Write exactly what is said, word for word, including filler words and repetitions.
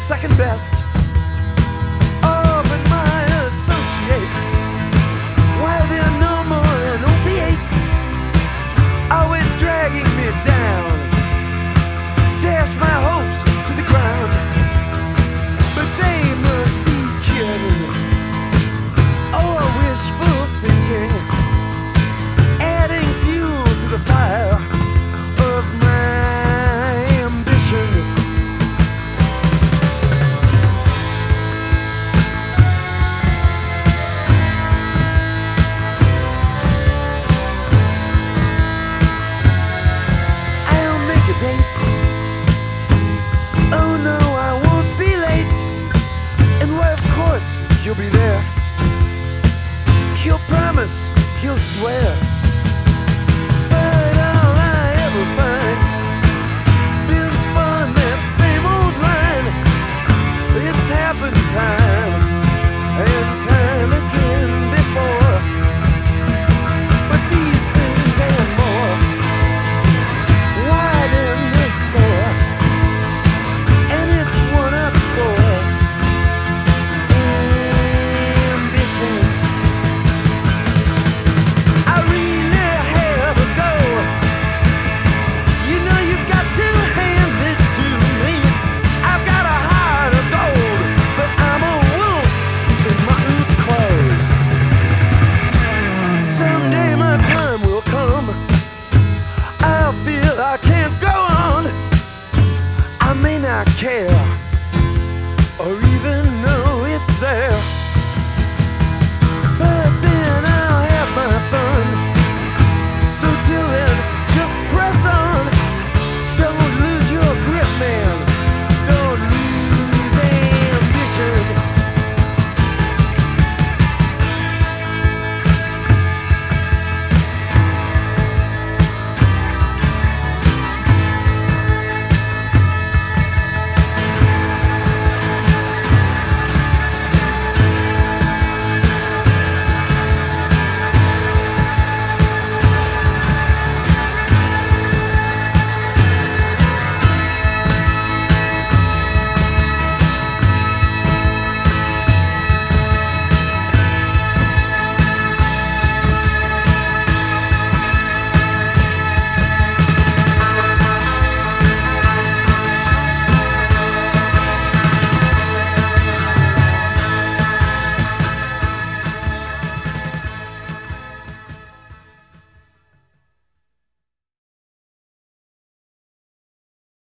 second best. Oh, but my associates, why they're no more than opiates, always dragging me down, dash my hopes to the ground. But they must be kidding. Oh, wishful thinking, adding fuel to the fire of my ambition. I'll make a date. Oh no, I won't be late. And why, of course, he'll be there. He'll promise, he'll swear. But all I ever find builds upon that same old line. It's happened time and time again before. But these things and more widen the score, and it's one up for ambition. I really have a go. You know you've got to hand it to me. I've got a heart of gold, but I'm a wolf in mutton's clothes. Someday my time will come. I'll feel I can't go on. I may not care.